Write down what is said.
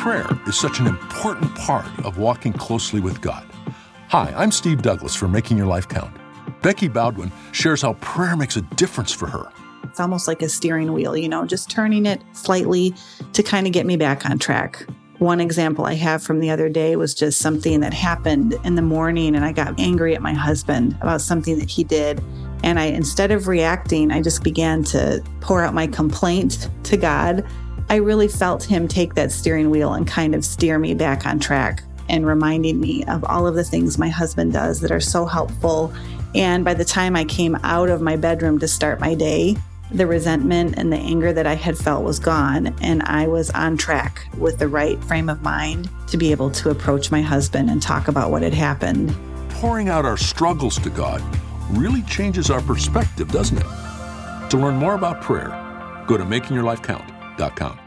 prayer is such an important part of walking closely with God. Hi, I'm Steve Douglas for Making Your Life Count. Becky Bowdwin shares how prayer makes a difference for her. It's almost like a steering wheel, just turning it slightly to kind of get me back on track. One example I have from the other day was just something that happened in the morning, and I got angry at my husband about something that he did. And instead of reacting, I just began to pour out my complaint to God. I really felt him take that steering wheel and kind of steer me back on track and reminding me of all of the things my husband does that are so helpful. And by the time I came out of my bedroom to start my day, the resentment and the anger that I had felt was gone, and I was on track with the right frame of mind to be able to approach my husband and talk about what had happened. Pouring out our struggles to God really changes our perspective, doesn't it? To learn more about prayer, go to makingyourlifecount.com.